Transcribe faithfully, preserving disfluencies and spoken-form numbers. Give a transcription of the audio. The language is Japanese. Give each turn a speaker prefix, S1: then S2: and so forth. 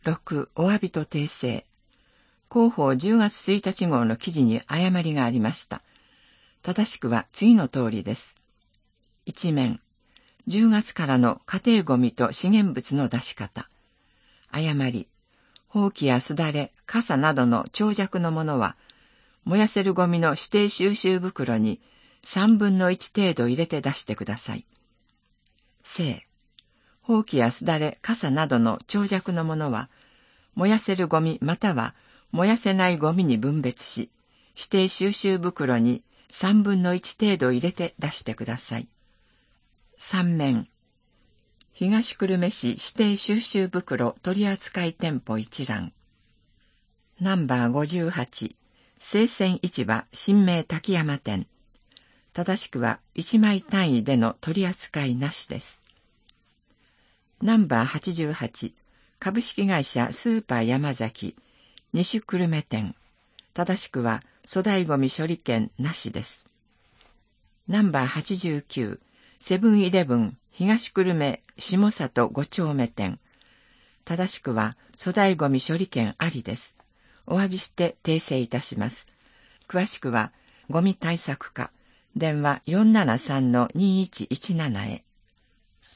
S1: ろく、お詫びと訂正。広報じゅうがつついたち号の記事に誤りがありました。正しくは次の通りです。一面、じゅうがつからの家庭ゴミと資源物の出し方。誤り、ほうきやすだれ、傘などの長尺のものは、燃やせるゴミの指定収集袋にさんぶんのいち程度入れて出してください。正、ほうきやすだれ、傘などの長尺のものは、燃やせるゴミまたは燃やせないゴミに分別し、指定収集袋にさんぶんのいち程度入れて出してください。三面、東久留米市指定収集袋取扱店舗一覧。ナンバーごじゅうはち、生鮮市場新名滝山店。正しくはいちまい単位での取り扱いなしです。ナンバーはちじゅうはち、株式会社スーパー山崎西久留米店。正しくは粗大ごみ処理券なしです。ナンバーはちじゅうきゅう、セブンイレブン東久留米下里ご丁目店。正しくは粗大ごみ処理券ありです。お詫びして訂正いたします。詳しくは、ゴミ対策課、電話 よんななさんのにいちいちなな へ。